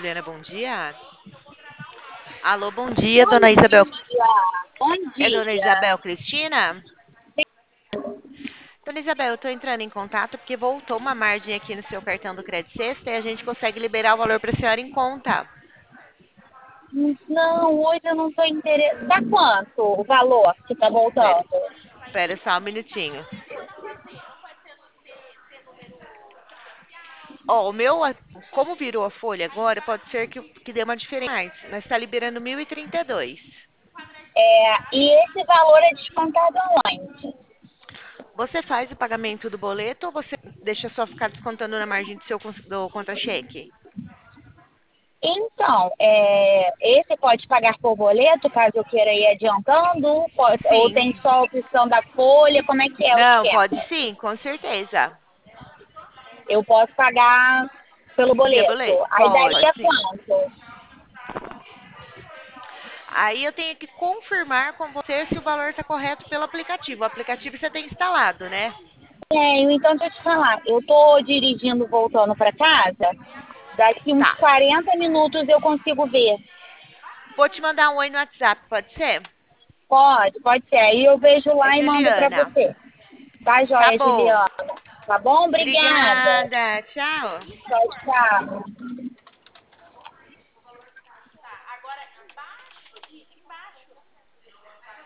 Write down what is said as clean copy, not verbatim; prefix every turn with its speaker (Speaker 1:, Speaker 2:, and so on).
Speaker 1: Juliana, bom dia. Alô, bom dia, dona Isabel.
Speaker 2: Bom
Speaker 1: É dona
Speaker 2: dia.
Speaker 1: Isabel Cristina? Dona Isabel, eu estou entrando em contato porque voltou uma margem aqui no seu cartão do Crédito Sexta e a gente consegue liberar o valor para a senhora em conta.
Speaker 2: Não, hoje eu não estou interessada. Dá quanto o valor que está
Speaker 1: Espera,
Speaker 2: voltando?
Speaker 1: espera só um minutinho. Ó, o meu, como virou a folha agora, pode ser que dê uma diferença mais, mas está liberando 1.032.
Speaker 2: E esse valor é descontado aonde?
Speaker 1: Você faz o pagamento do boleto ou você deixa só ficar descontando na margem do contra-cheque?
Speaker 2: Então, esse pode pagar por boleto, caso eu queira ir adiantando, ou
Speaker 1: Sim.
Speaker 2: tem só a opção da folha, como é que é o
Speaker 1: Não, pode
Speaker 2: esquema?
Speaker 1: sim, com certeza.
Speaker 2: Eu posso pagar pelo
Speaker 1: Via
Speaker 2: boleto.
Speaker 1: boleto?
Speaker 2: Aí
Speaker 1: Pode,
Speaker 2: daria
Speaker 1: sim.
Speaker 2: quanto?
Speaker 1: Aí eu tenho que confirmar com você se o valor está correto pelo aplicativo. O aplicativo você tem instalado, né?
Speaker 2: Então deixa eu te falar, eu tô dirigindo voltando para casa, daqui uns
Speaker 1: Tá.
Speaker 2: 40 minutos eu consigo ver.
Speaker 1: Vou te mandar um oi no WhatsApp, pode ser?
Speaker 2: Pode ser. Aí eu vejo
Speaker 1: É
Speaker 2: lá e mando para
Speaker 1: Juliana.
Speaker 2: você. Tá,
Speaker 1: Tá
Speaker 2: joia,
Speaker 1: bom.
Speaker 2: Juliana? Tá bom? Obrigada.
Speaker 1: Obrigada. Tchau.
Speaker 2: Tchau, tchau.